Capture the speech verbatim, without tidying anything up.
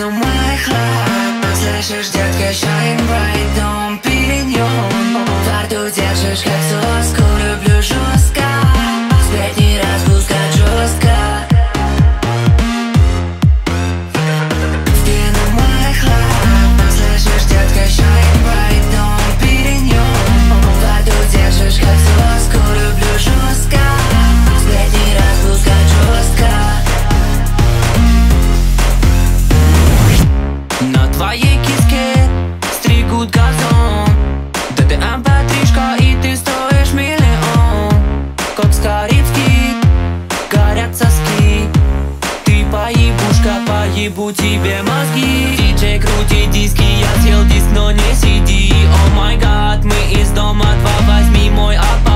стену моих лап. Слышишь, детка, shine bright, дом перенём. Во рту держишь, как соску, люблю жестко. Сплетни распускать жестко. Стену моих лап. Слышишь, детка, shine bright, дом перенём. Во рту держишь, как соску, люблю жестко. Сплетни распускать жестко. На твоей киске стригут газон. Да ты эм пэ три-шка, и ты стоишь миллион. Кот Скорицкий, горят соски. Ты поебушка, поебу тебе мозги. Диджей, крути диски, я съел диск, но не си ди. О май гад, мы из дома два, возьми мой аппарат.